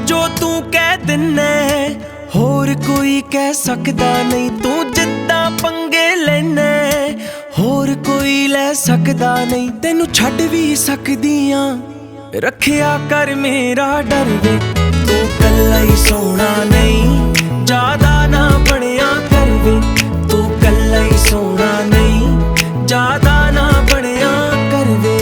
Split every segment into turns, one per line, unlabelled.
जो तू कह दिन्ना होर कोई कह सकदा नहीं। तू जिद्दां पंगे लैना होर कोई लै सकदा नहीं। तेनू छड्ड भी सकदी आं रखिया कर मेरा डर वे। तू कल्ला ही सोना नहीं ज्यादा ना बनिया कर वे। तू कल्ला ही सोना नहीं ज्यादा ना बनिया कर वे।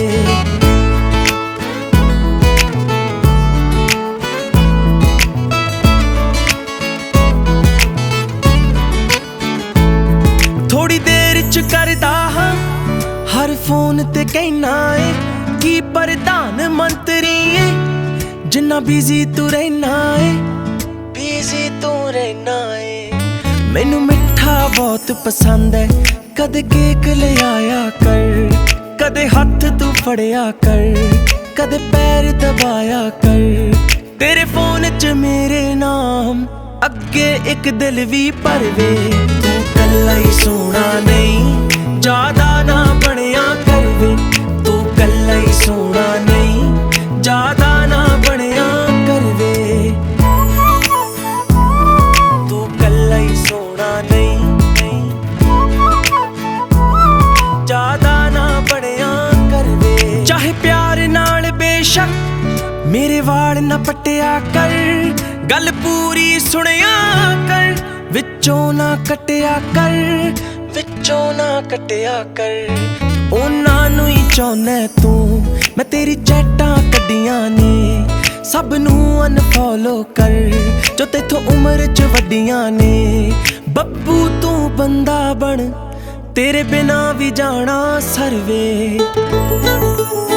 थोड़ी देर च करदा हां हर फोन ते कहना है कि प्रधान मंत्री है। जिन्ना बिजी तू रहना है बिजी तू रहना है। मैनू मिठा बहुत पसंद है कदे केक ले आया कर। कदे हाथ तू फड़िया कर कदे पैर दबाया कर। तेरे फोन च मेरे नाम अगे एक दिल भी भर वे। तू कल्ला ही सोना नहीं ज्यादा ना बनिया कर वे। तू कल्ला ही सोना नहीं ज्यादा ना बनिया कर वे। तू कल्ला ही सोना नहीं ज्यादा ना बनिया कर वे। चाहे प्यार नाल बेशक मेरे वाल ना पट्टिया कर। गल पूरी सुनिया कर विचों ना कटिया कर विचों ना कटिया कर। उन्हां नूं ही चाहुंदा तू मैं तेरी चैटां कड्डियां ने सब नूं अनफॉलो कर जो तेथों उम्र च वड्डियां ने। बब्बू तू बंदा बन तेरे बिना भी जाना सर्वे।